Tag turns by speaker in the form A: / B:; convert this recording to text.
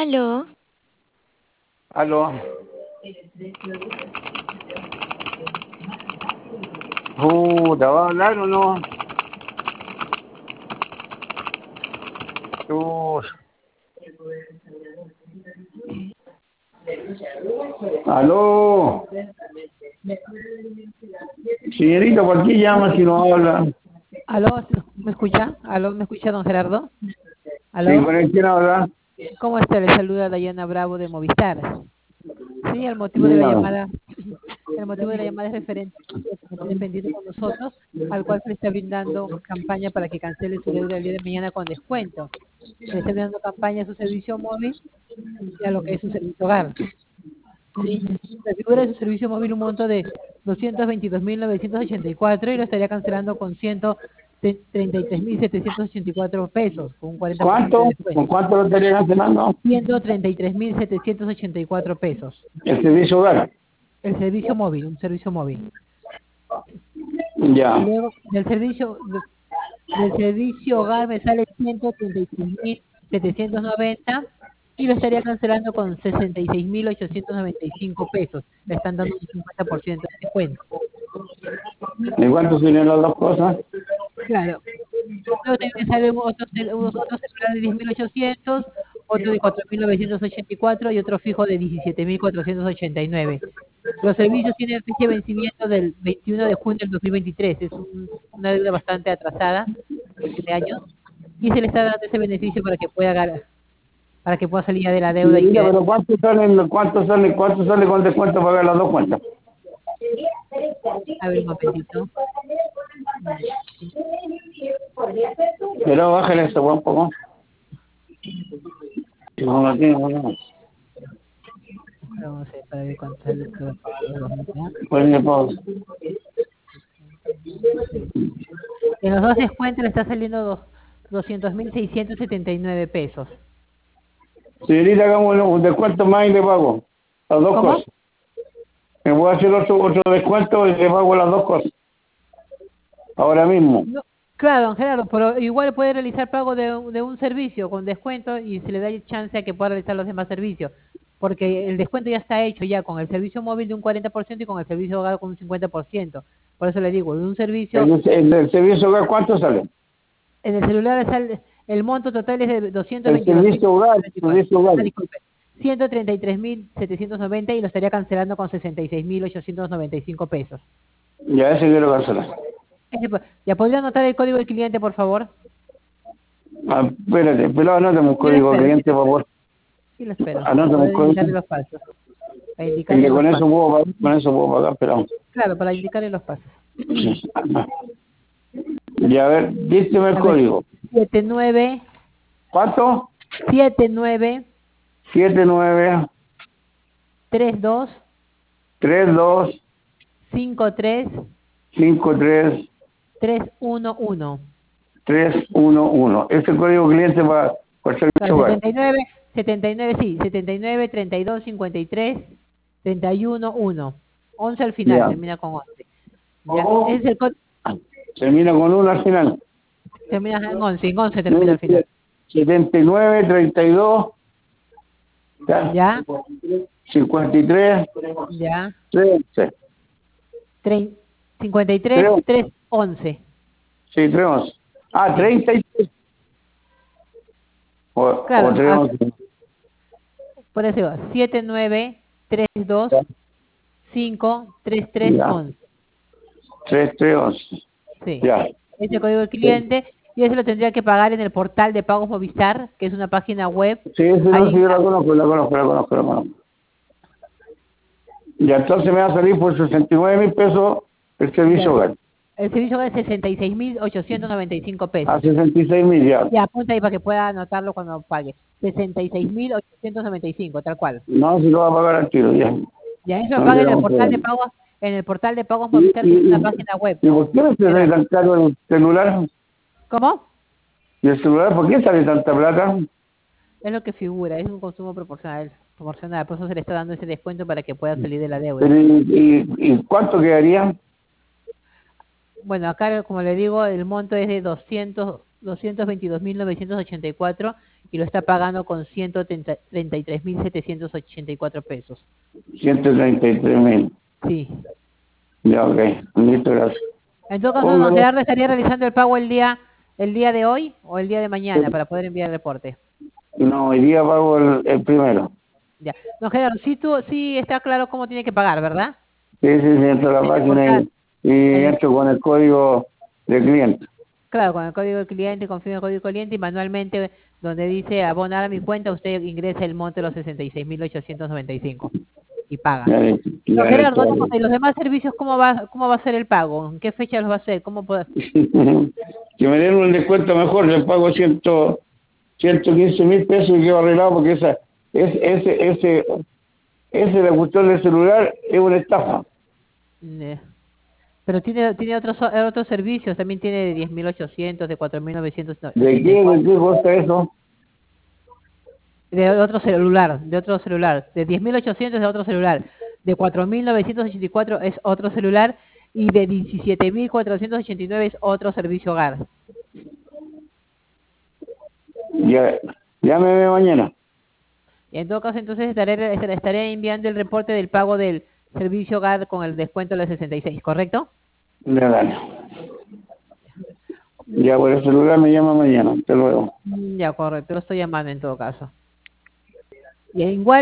A: Aló,
B: Aló. ¿Te va a hablar o no? Tú. Aló. Señorita, ¿por qué llama si no habla?
C: Aló, ¿me escucha? Aló, ¿me escucha, don Gerardo?
B: Sí,
C: Aló,
B: ¿con el quién habla?
C: ¿cómo está? Le saluda Dayana Bravo de Movistar. Sí, el motivo de la
B: Dígame.
C: llamada, el motivo de la llamada es referente a que tiene pendiente con nosotros, al cual se le está brindando campaña para que cancele su deuda el día de mañana con descuento. Se le está brindando campaña a su servicio móvil y a lo que es su servicio hogar. Sí, se figura de su servicio móvil un monto de 222.984 y lo estaría cancelando con 133.784 pesos, con un 40% de
B: ¿Cuánto?
C: descuento.
B: ¿Con cuánto lo estaría cancelando?
C: 133.784 pesos.
B: El servicio hogar.
C: El servicio móvil, un servicio móvil.
B: Ya.
C: Luego, del servicio hogar me sale 133.790 y lo estaría cancelando con 66.895 pesos. Le están dando un 50% de descuento.
B: ¿Y cuánto serían las dos cosas?
C: Claro. Luego también me salen otros celulares de 10.800, otro de 4.984 y otro fijo de 17.489. Los servicios tienen fecha de vencimiento del 21 de junio del 2023. Es una deuda bastante atrasada, que tiene años, y se le está dando ese beneficio para que pueda salir ya de la deuda y
B: Señorita,
C: que...
B: pero cuánto sale con descuento pagar las dos cuentas?
C: A ver, un momentito.
B: Pero bájale esto un poco. No, no tiene problema.
C: Vamos a ver para ver cuánto sale para pagar los 2.000, ¿ya?
B: Ponle pausa.
C: En los dos descuentos le está saliendo 200.679 pesos.
B: Señorita, hagamos un descuento más y le pago las dos
C: ¿Cómo?
B: cosas. Me voy a hacer otro descuento y le pago las dos cosas. Ahora mismo.
C: No, claro, don Gerardo, pero igual puede realizar pago de un servicio con descuento y se le da chance a que pueda realizar los demás servicios, porque el descuento ya está hecho ya con el servicio móvil de un 40% y con el servicio hogar con un 50%. Por eso le digo, de un servicio,
B: ¿El servicio hogar cuánto sale?
C: en el celular sale, el monto total es de
B: El
C: 222.000.
B: servicio hogar,
C: Disculpe, 133.790 y lo estaría cancelando con 66.895 pesos.
B: Ya ese quiero cancelar.
C: ¿Ya podría anotar el código del cliente, por favor?
B: Ah, espérate, pero anótame un
C: Sí lo
B: código
C: espero,
B: cliente, por favor.
C: sí lo espero. Para
B: Anótame un
C: poder indicarle
B: código.
C: los pasos. Para
B: Y que
C: indicarle los pasos.
B: con eso puedo pagar, pero...
C: Claro, para indicarle los pasos.
B: Sí. Y a ver, dígame el
C: A ver,
B: código.
C: 79
B: ¿Cuánto?
C: 79
B: 79
C: 32
B: 32
C: 53
B: 53
C: 311.
B: 311. Este código cliente va por servicio
C: Claro,
B: hogar.
C: 79 sí, 79 32 53 31 1. 11 al final,
B: Ya.
C: termina con 11. Ya, ese es el código,
B: Termina con uno al final.
C: termina en 11 termina al final.
B: 79 32
C: Ya,
B: 53
C: ya.
B: 13.
C: 53
B: 3,
C: 3 11.
B: sí, 311. Ah,
C: Sí,
B: 33. O
C: claro,
B: 311.
C: por eso va, 7932 5 33
B: Ya.
C: 11.
B: 3311.
C: Sí,
B: Ya.
C: ese código del cliente y ese lo tendría que pagar en el portal de pagos Movistar, que es una página web.
B: Sí, ese no, sí,
C: Ahí,
B: yo la conozco. Ya, entonces me va a salir por 69.000 pesos el
C: ya,
B: servicio hogar.
C: el servicio de 66.895
B: A
C: pesos.
B: 66.000 ya.
C: Y apunta ahí para que pueda anotarlo cuando pague. 66.895 tal cual.
B: No, si lo va a pagar al tiro, ya.
C: Ya eso lo
B: No
C: paga
B: tenemos problema.
C: en el portal de pagos
B: ¿Y,
C: Movistar, que es
B: y,
C: una
B: y,
C: página web,
B: y por qué
C: don
B: no se sale
C: Gerardo.
B: tan caro el celular?
C: ¿Cómo?
B: ¿Y el celular por qué sale tanta plata?
C: Es lo que figura, es un consumo proporcional, por eso se le está dando ese descuento para que pueda salir de la deuda.
B: Pero, ¿y cuánto quedaría?
C: Bueno, acá como le digo, el monto es de 222.984 y lo está pagando con 133.784 pesos.
B: 133.000.
C: Sí.
B: Ya, ok. Listo, gracias.
C: En todo caso, don
B: Póngalo.
C: Gerardo estaría realizando el pago el día de hoy o el día de mañana para poder enviar el reporte.
B: No, hoy día pago el primero.
C: Ya. Don Gerardo, sí está claro cómo tiene que pagar, ¿verdad?
B: Sí, entro a la
C: En el
B: página
C: portal.
B: y
C: En el-
B: entro con el código de cliente.
C: claro, con el código del cliente, confirma el código del cliente y manualmente, donde dice abonar a mi cuenta, usted ingresa el monto de los 66.895 y paga.
B: Ya,
C: Don
B: ya le
C: Gerardo, otra
B: estoy.
C: cosa, ¿y los demás servicios cómo va a ser el pago? ¿En qué fecha los va a hacer? ¿Cómo puede?
B: Que me den un descuento mejor, le pago 115.000 pesos y quedo arreglado porque ese la cuestión del celular es una estafa.
C: Eh, Pero tiene otros servicios, también tiene de 10.800, de
B: ¿De
C: 4.984,
B: qué costa eso?
C: de otro celular, de 10.800 de otro celular, de 4.984 es otro celular y de 17.489 es otro servicio hogar.
B: Ya, llámeme mañana.
C: Y en todo caso, entonces estaré enviando el reporte del pago del servicio hogar con el descuento de 66, ¿correcto?
B: Ya, dale. Ya por el celular me llama mañana. Hasta luego.
C: Ya, correcto, lo estoy llamando en todo caso. Y igual